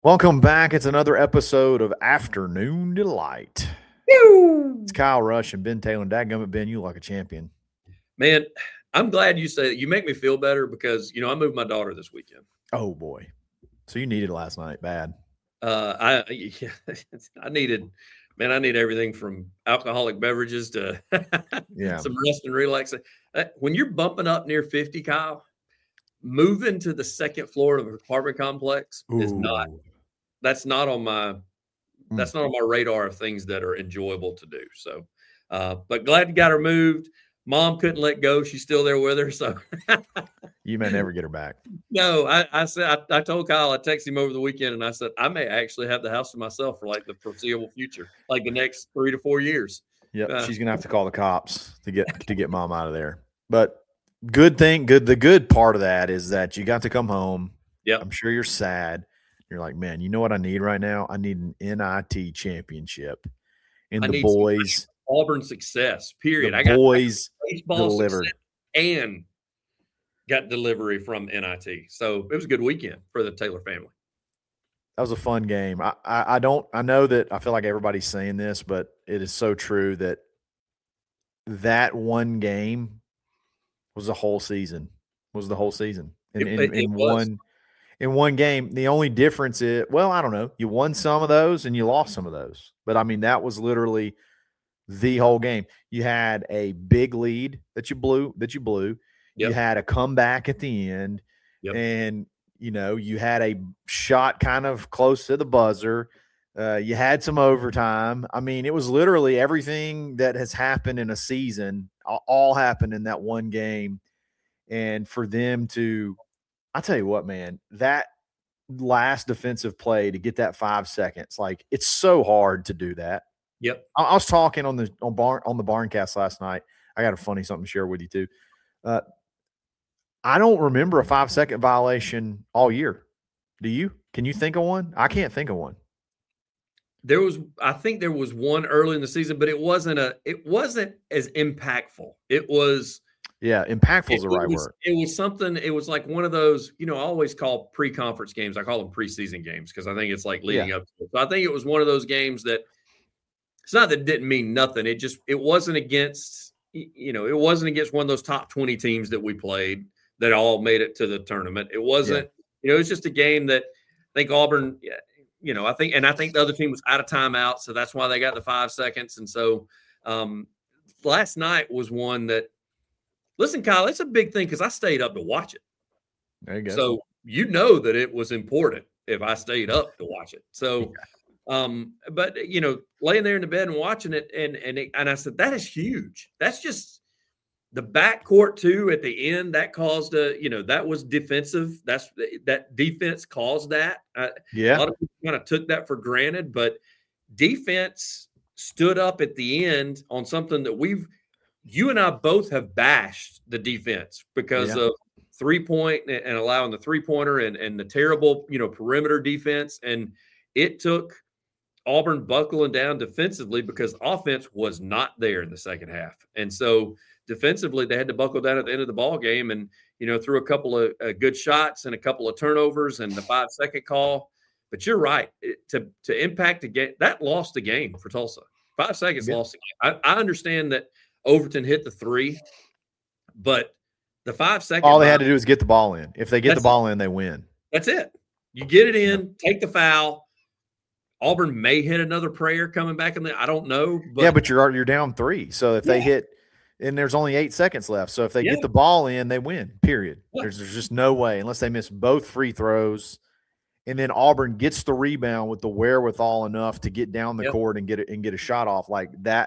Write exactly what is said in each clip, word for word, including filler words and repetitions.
Welcome back. It's another episode of Afternoon Delight. Pew! It's Kyle Rush and Ben Taylor. And dadgummit, Ben, you like a champion. Man, I'm glad you say that. You make me feel better because, you know, I moved my daughter this weekend. Oh, boy. So you needed last night bad. Uh, I yeah, I needed, man, I need everything from alcoholic beverages to Yeah. some rest and relax. Uh, When you're bumping up near fifty, Kyle, moving to the second floor of an apartment complex is not, Ooh. that's not on my, Mm. that's not on my radar of things that are enjoyable to do. So, uh, but glad you got her moved. Mom couldn't let go. She's still there with her. So You may never get her back. no, I, I said, I, I told Kyle, I texted him over the weekend and I said, I may actually have the house to myself for like the foreseeable future, like the next three to four years. Yep. Uh, She's going to have to call the cops to get to get mom out of there. But good thing, good. The good part of that is that you got to come home. Yeah. I'm sure you're sad. You're like, man, you know what I need right now? I need an N I T championship. And I the need some boys, Auburn success, period. the I got boys baseball delivered. success and got delivery from N I T. So it was a good weekend for the Taylor family. That was a fun game. I, I, I don't I know that I feel like everybody's saying this, but it is so true that that one game was the whole season. Was the whole season. In, It- in, it in was. one in one game. The only difference is, well, I don't know. You won some of those and you lost some of those. But I mean, that was literally the whole game. You had a big lead that you blew, that you blew. Yep. You had a comeback at the end. Yep. And you know, you had a shot kind of close to the buzzer. Uh, you had some overtime. I mean, it was literally everything that has happened in a season all, all happened in that one game. And for them to, I tell you what, man, that last defensive play to get that five seconds, like it's so hard to do that. Yep. I, I was talking on the on barn on the Barncast last night. I got a funny something to share with you too. Uh, I don't remember a five second violation all year. Do you? Can you think of one? I can't think of one. There was, I think there was one early in the season, but it wasn't a, it wasn't as impactful. It was, Yeah, impactful is the it right was, word. It was something, it was like one of those, you know, I always call pre-conference games. I call them preseason games because I think it's like leading Yeah. up to it. So I think it was one of those games that it's not that it didn't mean nothing. It just, it wasn't against, you know, it wasn't against one of those top twenty teams that we played that all made it to the tournament. It wasn't, you know, it was just a game that I think Auburn, you know, I think, and I think the other team was out of timeout. So that's why they got the five seconds. And so um, last night was one that, listen, Kyle, it's a big thing because I stayed up to watch it. There you go. So you know that it was important if I stayed up to watch it. So, um, but you know, laying there in the bed and watching it, and and it, and I said that is huge. That's just the backcourt too at the end. That caused a, you know, that was defensive. That's that defense caused that. I, yeah. A lot of people kind of took that for granted, but defense stood up at the end on something that we've. You and I both have bashed the defense because Yeah. of three point and allowing the three pointer and, and the terrible, you know, perimeter defense. And it took Auburn buckling down defensively because offense was not there in the second half. And so defensively, they had to buckle down at the end of the ball game and, you know, threw a couple of uh, good shots and a couple of turnovers and the five second call. But you're right. It, to, to impact the game, that lost the game for Tulsa. Five seconds Yeah. lost the game. I, I understand that Overton hit the three, but the five second. All they had to do is get the ball in. If they get the That's ball in, they win. That's it. You get it in, take the foul. Auburn may hit another prayer coming back in there. I don't know. But yeah, but you're you're down three. So if they Yeah. hit, and there's only eight seconds left. So if they Yeah. get the ball in, they win. Period. Yeah. There's there's just no way unless they miss both free throws, and then Auburn gets the rebound with the wherewithal enough to get down the Yep. court and get it and get a shot off like that.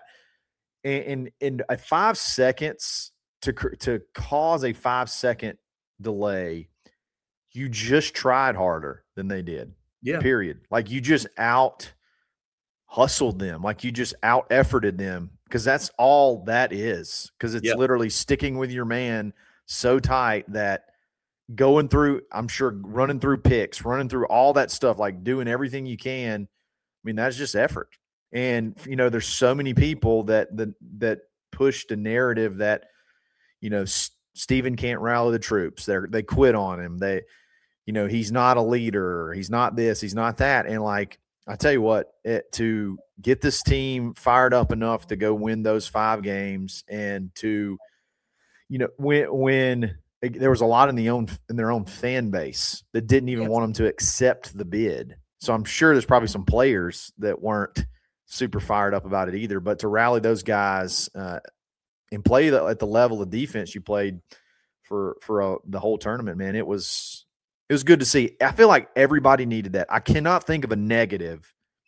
And in a five seconds to to cause a five second delay, you just tried harder than they did. Yeah. Period. Like you just out hustled them. Like you just out efforted them because that's all that is. Because it's Yep. literally sticking with your man so tight that going through, I'm sure, running through picks, running through all that stuff, like doing everything you can. I mean, that's just effort. And, you know, there's so many people that that, that push the narrative that, you know, S- Stephen can't rally the troops. They they quit on him. They, you know, he's not a leader. He's not this. He's not that. And like, I tell you what, it, to get this team fired up enough to go win those five games and to, you know, when when there was a lot in the own in their own fan base that didn't even Yes. want them to accept the bid. So I'm sure there's probably some players that weren't super fired up about it either. But to rally those guys uh, and play the, at the level of defense you played for for uh, the whole tournament, man, it was it was good to see. I feel like everybody needed that. I cannot think of a negative.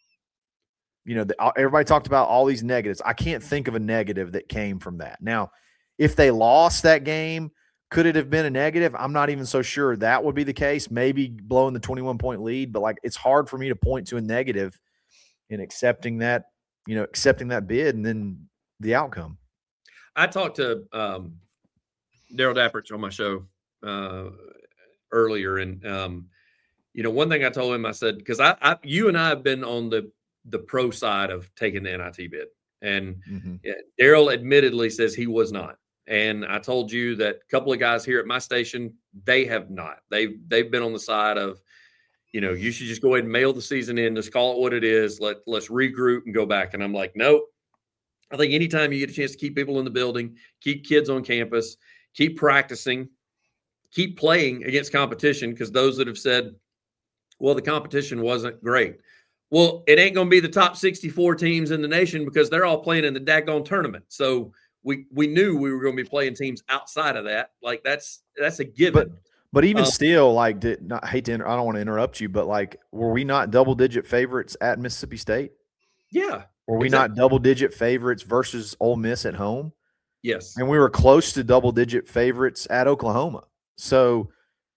You know, the, everybody talked about all these negatives. I can't think of a negative that came from that. Now, if they lost that game, could it have been a negative? I'm not even so sure that would be the case. Maybe blowing the twenty-one point lead, but like it's hard for me to point to a negative in accepting that, you know, accepting that bid and then the outcome. I talked to um, Daryl Dapprich on my show uh, earlier, and um, you know, one thing I told him, I said, because I, I, you and I have been on the the pro side of taking the N I T bid, and Mm-hmm. yeah, Daryl admittedly says he was not. And I told you that a couple of guys here at my station, they have not. They've they've been on the side of, you know, you should just go ahead and mail the season in, just call it what it is. Let let's regroup and go back. And I'm like, nope. I think anytime you get a chance to keep people in the building, keep kids on campus, keep practicing, keep playing against competition, because those that have said, well, the competition wasn't great. Well, it ain't going to be the top sixty-four teams in the nation because they're all playing in the daggone tournament. So we we knew we were going to be playing teams outside of that. Like that's that's a given. But but even Um, still, like, did not I hate to inter- I don't want to interrupt you, but like, were we not double digit favorites at Mississippi State? Yeah. Were we exactly. not double digit favorites versus Ole Miss at home? Yes. And we were close to double digit favorites at Oklahoma. So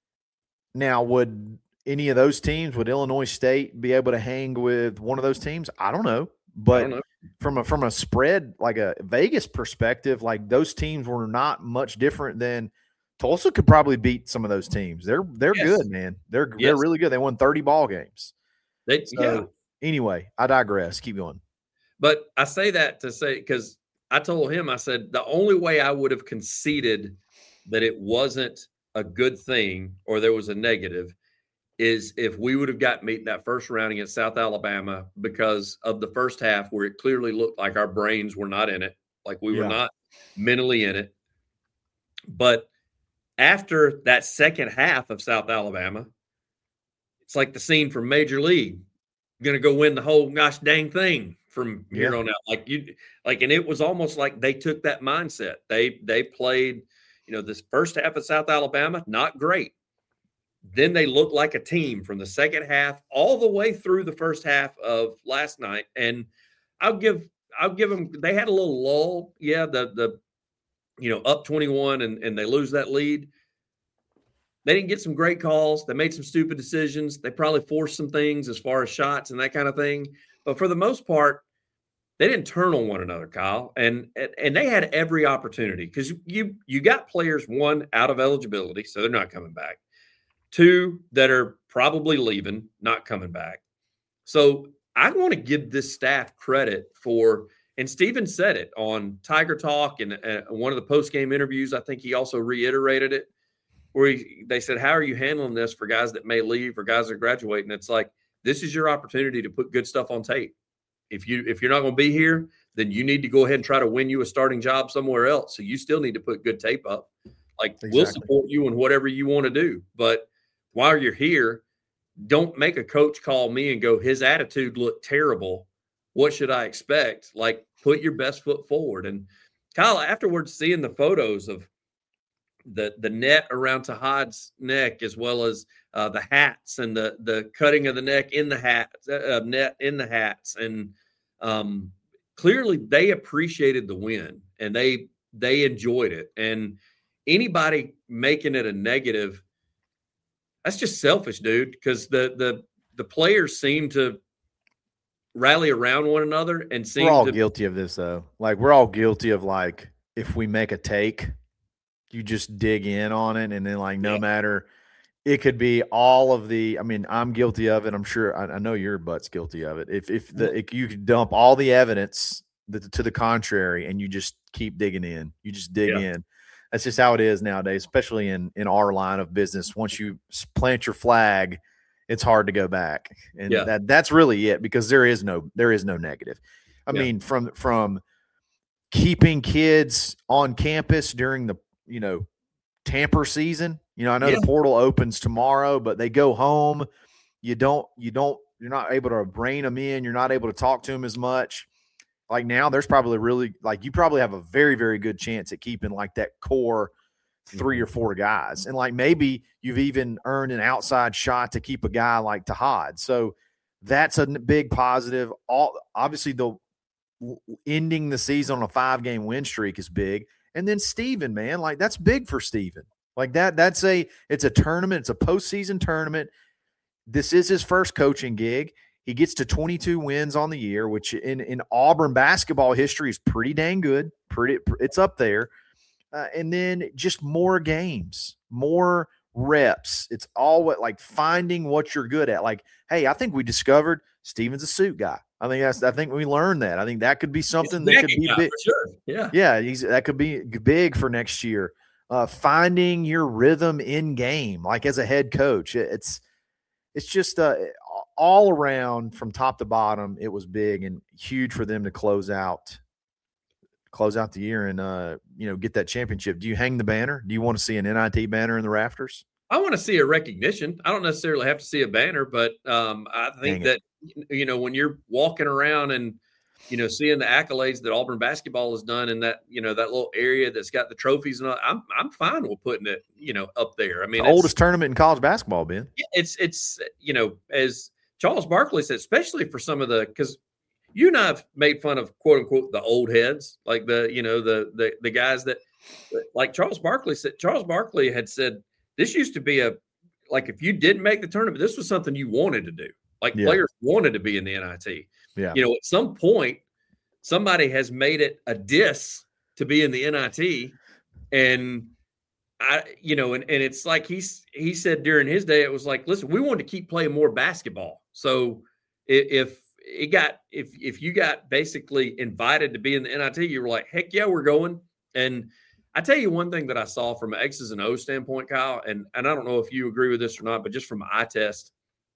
now would any of those teams, would Illinois State be able to hang with one of those teams? I don't know. But I don't know. from a from a spread, like a Vegas perspective, like those teams were not much different than Tulsa could probably beat some of those teams. They're they're Yes. good, man. They're they're Yes. really good. They won thirty ball games. They, So yeah. anyway, I digress. Keep going. But I say that to say, because I told him, I said, the only way I would have conceded that it wasn't a good thing or there was a negative is if we would have got meet that first round against South Alabama, because of the first half where it clearly looked like our brains were not in it, like we were Yeah. not mentally in it. But after that second half of South Alabama, it's like the scene from Major League. Going to go win the whole gosh dang thing from here Yeah. on out. Like you, like, and it was almost like they took that mindset. They they played, you know, this first half of South Alabama, not great. Then they looked like a team from the second half all the way through the first half of last night. And I'll give I'll give them. They had a little lull, yeah. The the you know up twenty-one and and they lose that lead. They didn't get some great calls. They made some stupid decisions. They probably forced some things as far as shots and that kind of thing. But for the most part, they didn't turn on one another, Kyle. And and, and they had every opportunity, because you you got players, one, out of eligibility, so they're not coming back. Two, that are probably leaving, not coming back. So I want to give this staff credit for, and Steven said it on Tiger Talk and uh, one of the post-game interviews. I think he also reiterated it, where he, they said, how are you handling this for guys that may leave or guys that graduate? And it's like, this is your opportunity to put good stuff on tape. If, you, if you're not going to be here, then you need to go ahead and try to win you a starting job somewhere else. So you still need to put good tape up. Like, Exactly. we'll support you in whatever you want to do. But while you're here, don't make a coach call me and go, his attitude looked terrible. What should I expect? Like, put your best foot forward. And Kyle, afterwards, seeing the photos of the the net around Tahad's neck, as well as uh, the hats and the the cutting of the neck in the hat uh, net in the hats, and um, clearly they appreciated the win and they they enjoyed it. And anybody making it a negative, that's just selfish, dude. Because the the the players seem to rally around one another and seem We're all to guilty of this, though. Like, we're all guilty of, like, if we make a take, you just dig in on it, and then, like, no Yeah. matter – it could be all of the – I mean, I'm guilty of it. I'm sure – I know your butt's guilty of it. If if the if you could dump all the evidence that, to the contrary, and you just keep digging in. You just dig Yeah. in. that's just how it is nowadays, especially in in our line of business. Once you plant your flag, it's hard to go back, and Yeah. that that's really it, because there is no there is no negative. I Yeah. mean, from from keeping kids on campus during the you know tamper season. You know, I know Yeah. the portal opens tomorrow, but they go home. You don't you don't you're not able to rein them in. You're not able to talk to them as much. Like now, there's probably really like you probably have a very very good chance at keeping like that core three or four guys. And like maybe you've even earned an outside shot to keep a guy like Tahad. So that's a big positive. All obviously the ending the season on a five game win streak is big. And then Steven, man, like that's big for Steven. Like that, that's a it's a tournament, it's a postseason tournament. This is his first coaching gig. He gets to twenty-two wins on the year, which in, in Auburn basketball history is pretty dang good. Pretty it's up there. Uh, and then just more games, more reps. It's all what like finding what you're good at. Like, hey, I think we discovered Steven's a suit guy. I think that's. I think we learned that. I think that could be something that could be big. For sure. Yeah, yeah, he's, that could be big for next year. Uh, finding your rhythm in game, like as a head coach, it's it's just uh, all around from top to bottom. It was big and huge for them to close out. close out the year and, uh, you know, get that championship. Do you hang the banner? Do you want to see an N I T banner in the rafters? I want to see a recognition. I don't necessarily have to see a banner, but um, I think that, you know, when you're walking around and, you know, seeing the accolades that Auburn basketball has done in that, you know, that little area that's got the trophies and all, I'm, I'm fine with putting it, you know, up there. I mean, the oldest tournament in college basketball, Ben. It's, it's, you know, as Charles Barkley said, especially for some of the, because you and I have made fun of quote unquote the old heads, like the, you know, the, the, the guys that like Charles Barkley said, Charles Barkley had said, this used to be a, like, if you didn't make the tournament, this was something you wanted to do. Like yeah. players wanted to be in the N I T. Yeah. You know, at some point, somebody has made it a diss to be in the N I T. And I, you know, and, and it's like he's, he said during his day, it was like, listen, we wanted to keep playing more basketball. So if, it got if if you got basically invited to be in the N I T, you were like, heck yeah, we're going. And I tell you one thing that I saw from an X's and O's standpoint, Kyle, and, and I don't know if you agree with this or not, but just from an eye test,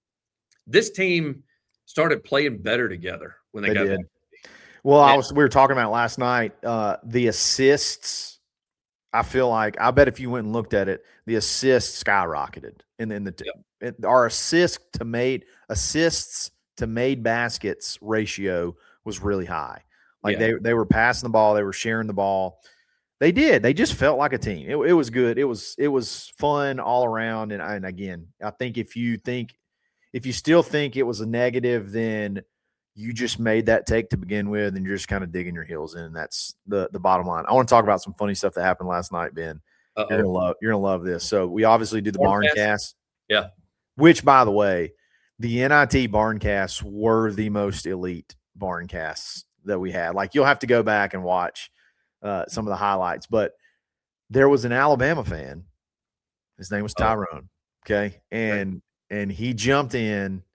this team started playing better together when they, they got did. Well, and, I was we were talking about last night, uh, the assists. I feel like I bet if you went and looked at it, the assists skyrocketed. And then the yeah. it, our assist to made assists to made baskets ratio was really high. Like yeah. they they were passing the ball, they were sharing the ball. They did. They just felt like a team. It, it was good. It was it was fun all around. And, and again, I think if you think if you still think it was a negative, then you just made that take to begin with, and you're just kind of digging your heels in. That's the the bottom line. I want to talk about some funny stuff that happened last night, Ben. Uh-oh. You're gonna love you're gonna love this. So we obviously do the barn cast. Yeah. Which, by the way, the N I T barncasts were the most elite barncasts that we had. Like, you'll have to go back and watch uh, some of the highlights. But there was an Alabama fan. His name was Tyrone. Okay, and right. and he jumped in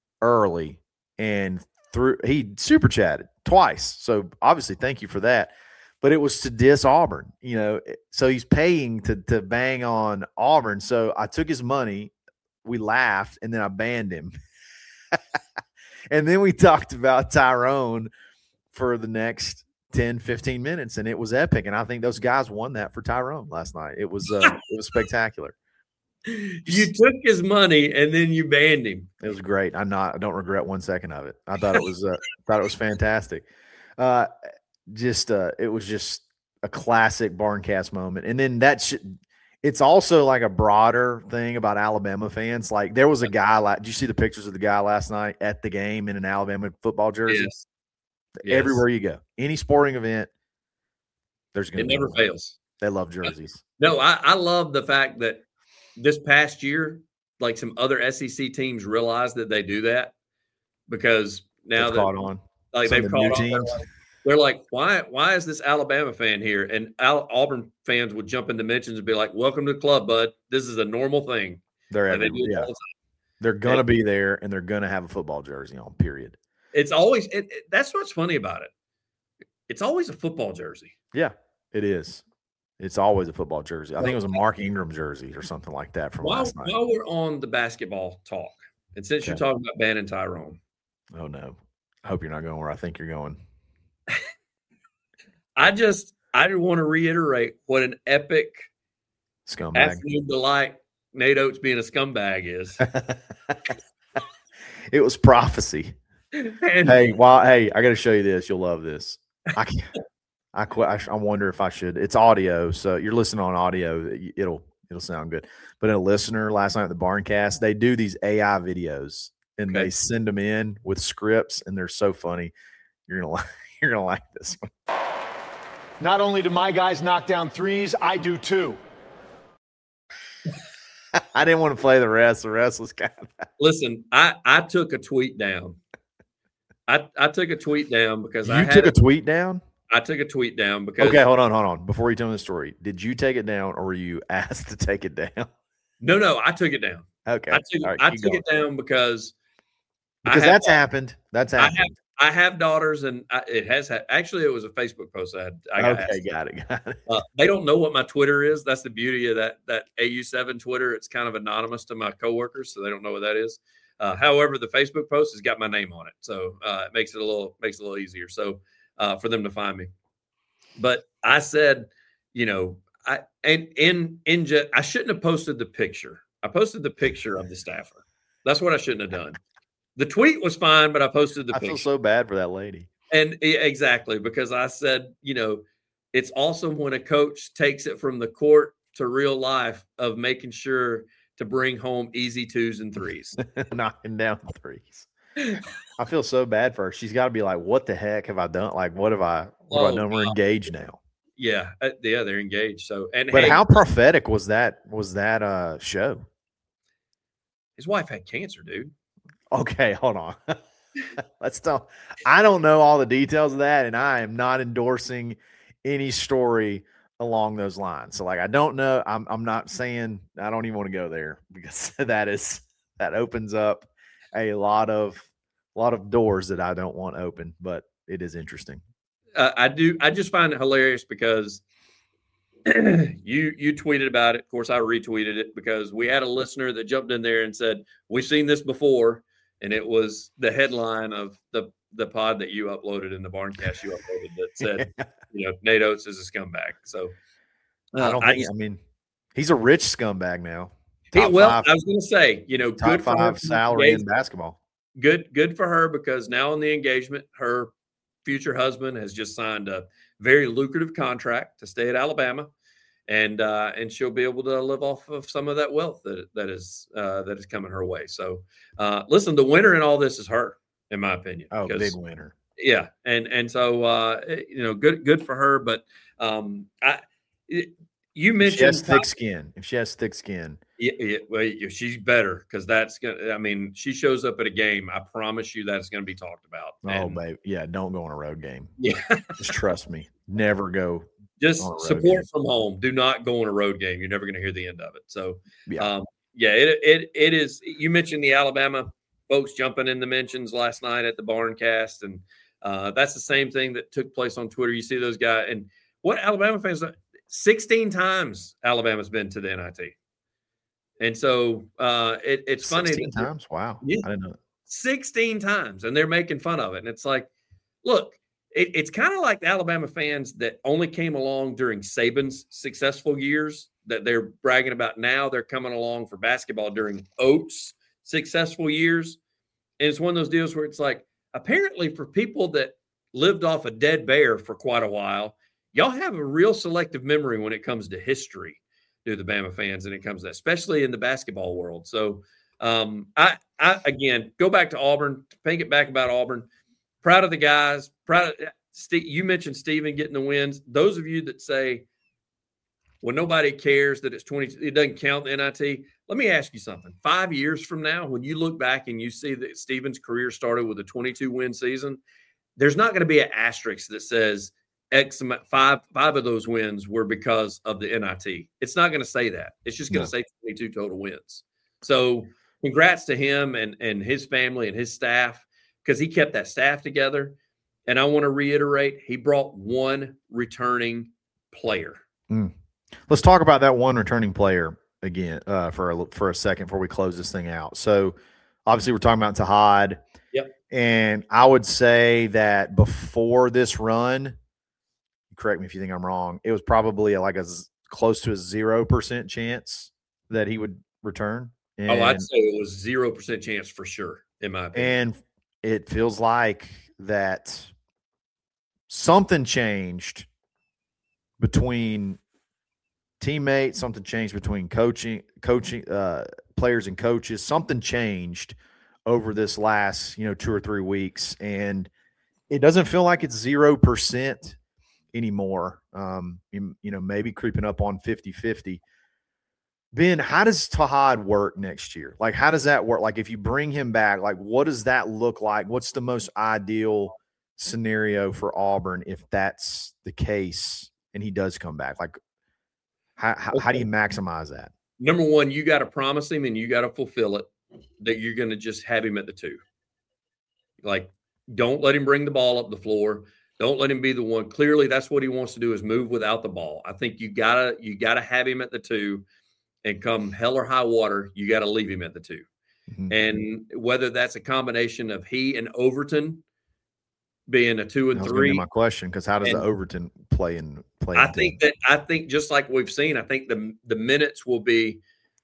early and through. He super chatted twice. So obviously, thank you for that. But it was to diss Auburn. You know, so he's paying to to bang on Auburn. So I took his money. We laughed, and then I banned him. And then we talked about Tyrone for the next ten, fifteen minutes, and it was epic. And I think those guys won that for Tyrone last night. It was uh, it was spectacular. You took his money, and then you banned him. It was great. I'm not. I don't regret one second of it. I thought it was uh, thought it was fantastic. Uh, just uh, it was just a classic barncast moment. And then that should. It's also like a broader thing about Alabama fans. Like, there was a guy, like, did you see the pictures of the guy last night at the game in an Alabama football jersey? Yes. Everywhere yes. you go, any sporting event, there's going to be it never one. fails. They love jerseys. No, I, I love the fact that this past year, like, some other S E C teams realized that they do that, because now they've that caught on, like Some they've of caught on. teams. They're like, why why is this Alabama fan here? And Al- Auburn fans would jump into mentions and be like, welcome to the club, bud. This is a normal thing. They're every, they yeah. the They're going to be there, and they're going to have a football jersey on, period. It's always it, it, – that's what's funny about it. It's always a football jersey. Yeah, it is. It's always a football jersey. I think it was a Mark Ingram jersey or something like that from while, last night. While we're on the basketball talk, and since okay. you're talking about Bannon Tyrone. Oh, no. I hope you're not going where I think you're going. I just I want to reiterate what an epic scumbag afternoon delight Nate Oates being a scumbag is. It was prophecy. And, hey, well, hey, I got to show you this. You'll love this. I can't. I, I I wonder if I should. It's audio, so you're listening on audio. It'll it'll sound good. But a listener last night at the Barncast, they do these A I videos and okay. they send them in with scripts, and they're so funny. You're gonna like you're gonna like this one. Not only do my guys knock down threes, I do too. I didn't want to play the rest. The rest was kind of. Listen, I I took a tweet down. I I took a tweet down because you I had took a tweet down. I took a tweet down because okay, hold on, hold on. Before you tell me the story, did you take it down or were you asked to take it down? No, no, I took it down. Okay, I took, right, I took it down because because have, that's happened. That's happened. I have, I have daughters, and I, it has ha- actually it was a Facebook post I had. I got okay, asked. got it, got it. Uh, they don't know what my Twitter is. That's the beauty of that that A U seven Twitter. It's kind of anonymous to my coworkers, so they don't know what that is. Uh, however, the Facebook post has got my name on it, so uh, it makes it a little makes it a little easier. So uh, for them to find me. But I said, you know, I and in in jet, I shouldn't have posted the picture. I posted the picture of the staffer. That's what I shouldn't have done. The tweet was fine, but I posted the I picture. I feel so bad for that lady. And exactly, because I said, you know, it's awesome when a coach takes it from the court to real life of making sure to bring home easy twos and threes. Knocking down threes. I feel so bad for her. She's got to be like, what the heck have I done? Like, what have I, what oh, have I done? We're engaged now. Yeah. Uh, yeah. They're engaged. So, and but hey, how prophetic was that, was that uh show? His wife had cancer, dude. Okay. Hold on. Let's talk. I don't know all the details of that. And I am not endorsing any story along those lines. So like, I don't know. I'm, I'm not saying, I don't even want to go there because that is, that opens up a lot of a lot of doors that I don't want open, but it is interesting. Uh, I do. I just find it hilarious because you you tweeted about it. Of course, I retweeted it because we had a listener that jumped in there and said, "We've seen this before," and it was the headline of the the pod that you uploaded in the Barncast you uploaded that said, "You know, Nate Oates is a scumbag." So uh, I don't think. I, just, I mean, he's a rich scumbag now. Top well, five, I was going to say, you know, top good for five her salary in basketball. Good, good for her because now in the engagement, her future husband has just signed a very lucrative contract to stay at Alabama, and uh, and she'll be able to live off of some of that wealth that that is uh, that is coming her way. So, uh, listen, the winner in all this is her, in my opinion. Oh, big winner. Yeah, and and so uh, you know, good good for her. But um, I. It, You mentioned if she has thick skin. If she has thick skin, yeah, yeah well, she's better because that's gonna. I mean, she shows up at a game. I promise you, that's going to be talked about. Oh, and, babe, yeah, don't go on a road game. Yeah, just trust me. Never go. Just support game. From home. Do not go on a road game. You're never going to hear the end of it. So, yeah, um, yeah, it it it is. You mentioned the Alabama folks jumping in the mentions last night at the Barncast, and uh, that's the same thing that took place on Twitter. You see those guys, and what Alabama fans. sixteen times Alabama's been to the N I T. And so uh, it, it's funny. sixteen times? Wow. Yeah, I didn't know that. sixteen times. And they're making fun of it. And it's like, look, it, it's kind of like the Alabama fans that only came along during Saban's successful years that they're bragging about now. They're coming along for basketball during Oates' successful years. And it's one of those deals where it's like, apparently for people that lived off a dead bear for quite a while, y'all have a real selective memory when it comes to history, do the Bama fans, and it comes to that, especially in the basketball world. So, um, I, I again go back to Auburn, think it back about Auburn. Proud of the guys. Proud of Steve. You mentioned Steven getting the wins. Those of you that say, "Well, nobody cares that it's twenty, it doesn't count the N I T." Let me ask you something. Five years from now, when you look back and you see that Steven's career started with a twenty-two win season, there's not going to be an asterisk that says X amount, five five of those wins were because of the N I T. It's not going to say that. It's just going to no. say twenty-two total wins. So congrats to him and, and his family and his staff because he kept that staff together. And I want to reiterate, he brought one returning player. Mm. Let's talk about that one returning player again uh, for a, for a second before we close this thing out. So, obviously, we're talking about Tahad. Yep. And I would say that before this run, correct me if you think I'm wrong, it was probably like a close to a zero percent chance that he would return. And, oh, I'd say it was zero percent chance for sure, in my opinion. And it feels like that something changed between teammates, something changed between coaching, coaching uh, players and coaches. Something changed over this last, you know, two or three weeks, and it doesn't feel like it's zero percent anymore. Um, you, you know, maybe creeping up on fifty-fifty. Ben, how does Tahad work next year? Like, how does that work? Like, if you bring him back, like, what does that look like? What's the most ideal scenario for Auburn if that's the case and he does come back? Like, how, how, okay. how do you maximize that? Number one, you got to promise him and you got to fulfill it that you're going to just have him at the two. Like, don't let him bring the ball up the floor. Don't let him be the one. Clearly, that's what he wants to do is move without the ball. I think you gotta you gotta have him at the two, and come hell or high water, you got to leave him at the two. Mm-hmm. And whether that's a combination of he and Overton being a two and that was three. Be my question, because how does and the Overton play in play? I think that I think just like we've seen, I think the the minutes will be.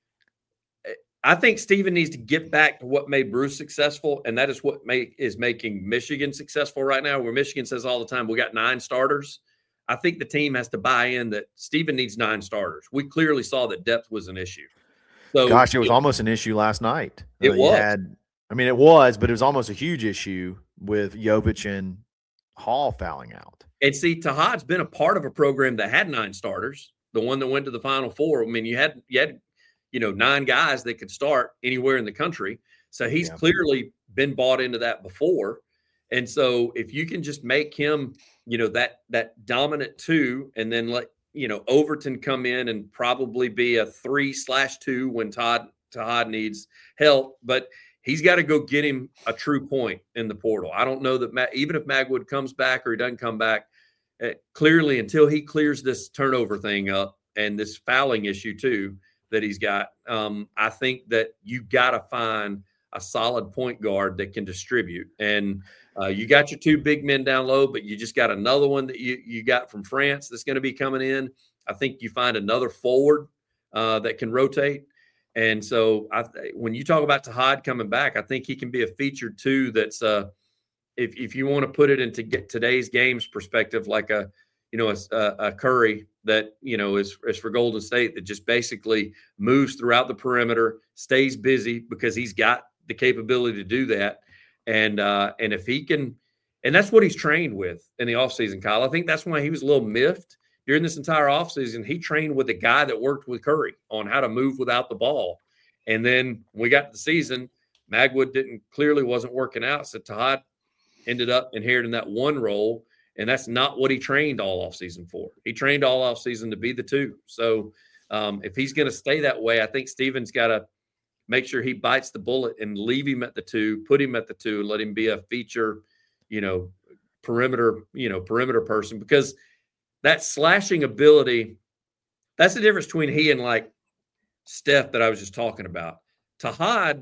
I think Stephen needs to get back to what made Bruce successful, and that is what make, is making Michigan successful right now, where Michigan says all the time, we got nine starters. I think the team has to buy in that Stephen needs nine starters. We clearly saw that depth was an issue. So, Gosh, it was it, almost an issue last night. It uh, was. Had, I mean, it was, but it was almost a huge issue with Jovic and Hall fouling out. And see, Tahad's been a part of a program that had nine starters, the one that went to the Final Four. I mean, you had you had – you know, nine guys that could start anywhere in the country. So he's yeah. clearly been bought into that before. And so if you can just make him, you know, that, that dominant two, and then let, you know, Overton come in and probably be a three slash two when Todd, Tahad needs help, but he's got to go get him a true point in the portal. I don't know that Ma- even if Magwood comes back or he doesn't come back, uh, clearly until he clears this turnover thing up and this fouling issue too, that he's got. Um, I think that you got to find a solid point guard that can distribute. And uh, you got your two big men down low, but you just got another one that you, you got from France that's going to be coming in. I think you find another forward uh, that can rotate. And so I, when you talk about Tahad coming back, I think he can be a featured two that's uh, if, if you want to put it into get today's games perspective, like a, you know, a, a Curry that, you know, is, is for Golden State that just basically moves throughout the perimeter, stays busy because he's got the capability to do that. And, uh, and if he can, and that's what he's trained with in the offseason, Kyle. I think that's why he was a little miffed during this entire offseason. He trained with a guy that worked with Curry on how to move without the ball. And then when we got to the season, Magwood didn't clearly wasn't working out. So Tahad ended up inheriting that one role. And that's not what he trained all offseason for. He trained all offseason to be the two. So um, if he's going to stay that way, I think Stephen's got to make sure he bites the bullet and leave him at the two, put him at the two, and let him be a feature, you know, perimeter, you know, perimeter person. Because that slashing ability, that's the difference between he and like Steph that I was just talking about. Tahad,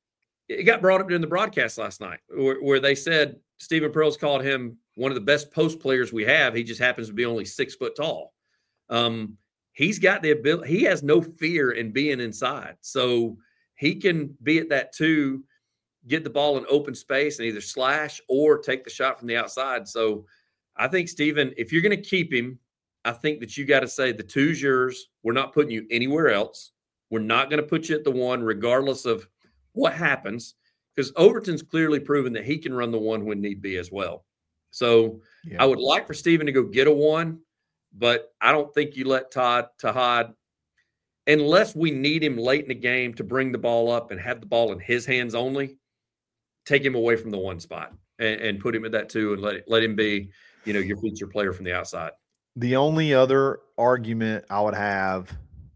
it got brought up during the broadcast last night where, where they said Stephen Pearl's called him one of the best post players we have. He just happens to be only six foot tall. Um, he's got the ability. He has no fear in being inside. So he can be at that two, get the ball in open space and either slash or take the shot from the outside. So I think, Stephen, if you're going to keep him, I think that you got to say the two's yours. We're not putting you anywhere else. We're not going to put you at the one regardless of what happens, because Overton's clearly proven that he can run the one when need be as well. So yeah. I would like for Stephen to go get a one, but I don't think you let Todd Tahad, unless we need him late in the game to bring the ball up and have the ball in his hands only, take him away from the one spot and, and put him at that two and let let him be, you know, your feature player from the outside. The only other argument I would have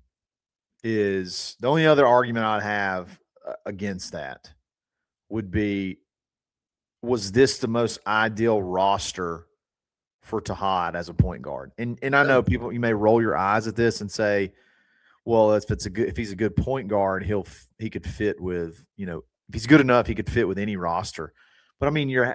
is the only other argument I'd have against that would be, was this the most ideal roster for Tahad as a point guard. And and I know people, you may roll your eyes at this and say, well, if it's a good, if he's a good point guard, he'll he could fit with, you know, if he's good enough, he could fit with any roster. But I mean, you're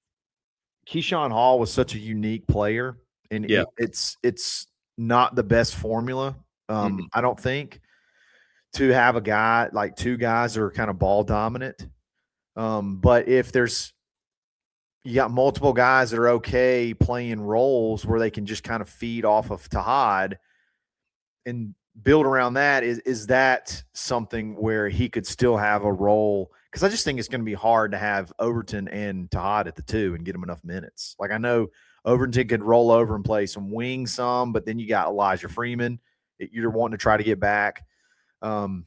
Keyshawn Hall was such a unique player, and yeah. it's it's not the best formula. Um, Mm-hmm. I don't think to have a guy like two guys that are kind of ball dominant. Um, but if there's you got multiple guys that are okay playing roles where they can just kind of feed off of Tahad and build around that, is is that something where he could still have a role? Because I just think it's going to be hard to have Overton and Tahad at the two and get him enough minutes. Like, I know Overton could roll over and play some wing some, but then you got Elijah Freeman. You're wanting to try to get back. Um,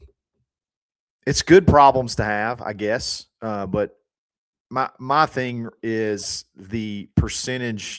it's good problems to have, I guess. Uh, but my my thing is the percentage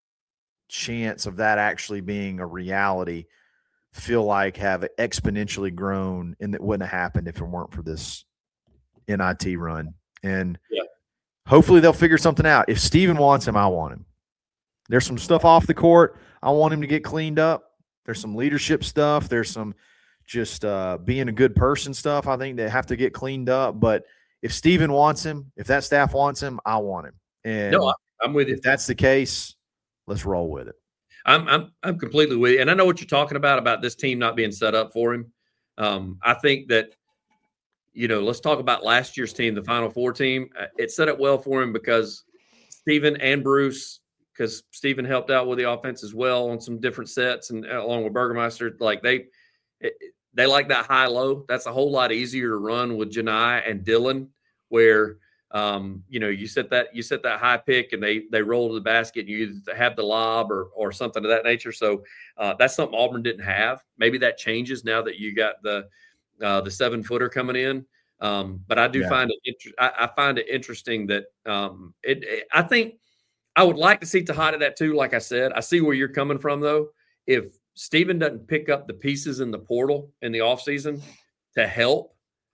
chance of that actually being a reality feel like have exponentially grown, and that wouldn't have happened if it weren't for this N I T run. And yeah. hopefully they'll figure something out. If Steven wants him, I want him. There's some stuff off the court I want him to get cleaned up. There's some leadership stuff. There's some just uh, being a good person stuff I think they have to get cleaned up. But if Steven wants him, if that staff wants him, I want him. And no, I'm with you. If that's the case, let's roll with it. I'm I'm I'm completely with you, and I know what you're talking about about this team not being set up for him. Um, I think that, you know, let's talk about last year's team, the Final Four team. It set up well for him because Steven and Bruce, because Steven helped out with the offense as well on some different sets, and along with Burgermeister, like they they like that high low. That's a whole lot easier to run with Janai and Dylan, where um, you know, you set that you set that high pick and they they roll to the basket and you either have the lob or or something of that nature. So uh, that's something Auburn didn't have. Maybe that changes now that you got the uh, the seven footer coming in. Um, but I do Yeah. find it inter- I, I find it interesting that um, it, it. I think I would like to see Tahad at that too. Like I said, I see where you're coming from though. If Steven doesn't pick up the pieces in the portal in the offseason to help,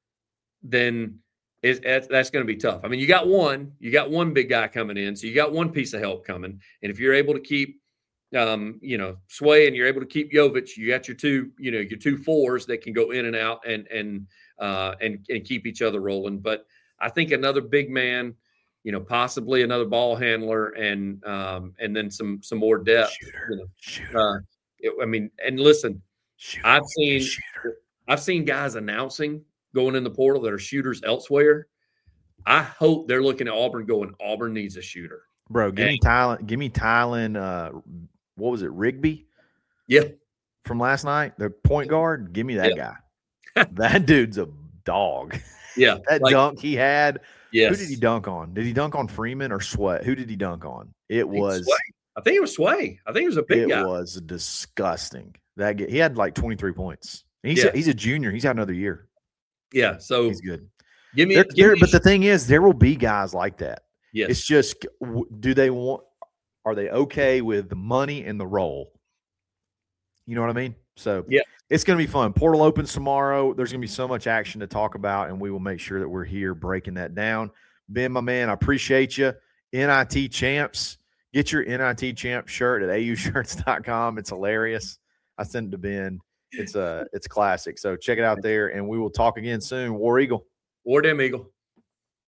then Is, that's going to be tough. I mean, you got one, you got one big guy coming in, so you got one piece of help coming. And if you're able to keep, um, you know, Sway, and you're able to keep Jovic, you got your two, you know, your two fours that can go in and out and and uh, and and keep each other rolling. But I think another big man, you know, possibly another ball handler, and um, and then some some more depth. Shooter, You know, shooter, uh, it, I mean, and listen, shooter, I've seen shooter. I've seen guys announcing going in the portal that are shooters elsewhere. I hope they're looking at Auburn going, Auburn needs a shooter. Bro, give and, me Tylen, give me Tylen, uh, what was it, Rigby? Yeah. From last night, the point guard. Give me that Yeah. guy. That dude's a dog. Yeah. That like, dunk he had. yes. Who did he dunk on? Did he dunk on Freeman or Sweat? Who did he dunk on? It was Sway. I think it was Sway. I think it was a big it guy. It was disgusting. That he had like twenty-three points. He's Yeah. a, he's a junior. He's had another year. Yeah. So he's good. Give me, There- give there- me but the thing is, there will be guys like that. yes. It's just, w- do they want? Are they okay with the money and the role? You know what I mean? So Yeah. it's going to be fun. Portal opens tomorrow. There's going to be so much action to talk about, and we will make sure that we're here breaking that down. Ben, my man, I appreciate you. N I T Champs. Get your N I T Champ shirt at A U shirts dot com. It's hilarious. I sent it to Ben. It's a it's classic. So check it out there, and we will talk again soon. War Eagle. War Damn Eagle.